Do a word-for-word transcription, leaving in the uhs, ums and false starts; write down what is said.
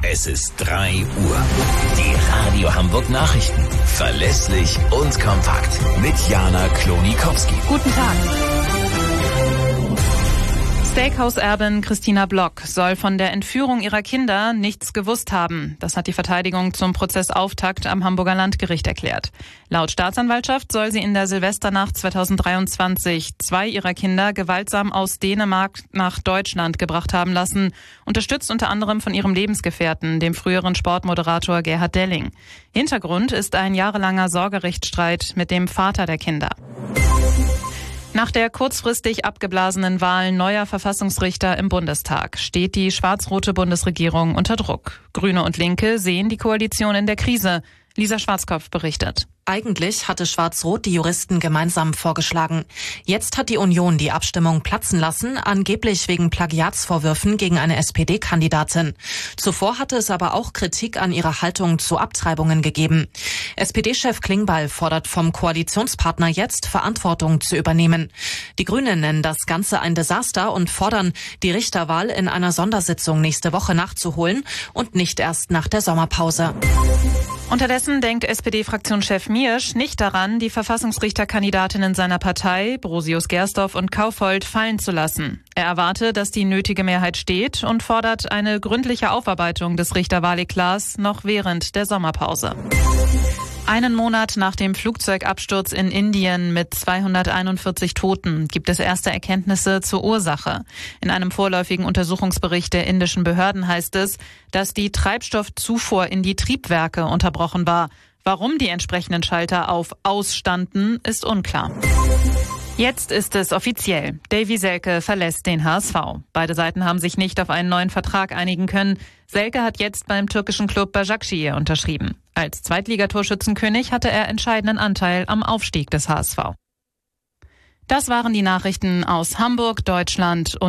Es ist drei Uhr. Die Radio Hamburg Nachrichten. Verlässlich und kompakt. Mit Jana Klonikowski. Guten Tag. Steakhouse-Erbin Christina Block soll von der Entführung ihrer Kinder nichts gewusst haben. Das hat die Verteidigung zum Prozessauftakt am Hamburger Landgericht erklärt. Laut Staatsanwaltschaft soll sie in der Silvesternacht zweitausenddreiundzwanzig zwei ihrer Kinder gewaltsam aus Dänemark nach Deutschland gebracht haben lassen, unterstützt unter anderem von ihrem Lebensgefährten, dem früheren Sportmoderator Gerhard Delling. Hintergrund ist ein jahrelanger Sorgerechtsstreit mit dem Vater der Kinder. Nach der kurzfristig abgeblasenen Wahl neuer Verfassungsrichter im Bundestag steht die schwarz-rote Bundesregierung unter Druck. Grüne und Linke sehen die Koalition in der Krise. Lisa Schwarzkopf berichtet. Eigentlich hatte Schwarz-Rot die Juristen gemeinsam vorgeschlagen. Jetzt hat die Union die Abstimmung platzen lassen, angeblich wegen Plagiatsvorwürfen gegen eine S P D-Kandidatin. Zuvor hatte es aber auch Kritik an ihrer Haltung zu Abtreibungen gegeben. S P D-Chef Klingbeil fordert vom Koalitionspartner jetzt, Verantwortung zu übernehmen. Die Grünen nennen das Ganze ein Desaster und fordern, die Richterwahl in einer Sondersitzung nächste Woche nachzuholen und nicht erst nach der Sommerpause. Unterdessen denkt S P D-Fraktionschef Miersch nicht daran, die Verfassungsrichterkandidatinnen seiner Partei, Brosius Gersdorf und Kaufhold, fallen zu lassen. Er erwarte, dass die nötige Mehrheit steht und fordert eine gründliche Aufarbeitung des Richterwahleklats noch während der Sommerpause. Einen Monat nach dem Flugzeugabsturz in Indien mit zweihunderteinundvierzig Toten gibt es erste Erkenntnisse zur Ursache. In einem vorläufigen Untersuchungsbericht der indischen Behörden heißt es, dass die Treibstoffzufuhr in die Triebwerke unterbrochen war. Warum die entsprechenden Schalter auf Aus standen, ist unklar. Jetzt ist es offiziell. Davy Selke verlässt den H S V. Beide Seiten haben sich nicht auf einen neuen Vertrag einigen können. Selke hat jetzt beim türkischen Klub Başakşehir unterschrieben. Als Zweitligatorschützenkönig hatte er entscheidenden Anteil am Aufstieg des H S V. Das waren die Nachrichten aus Hamburg, Deutschland und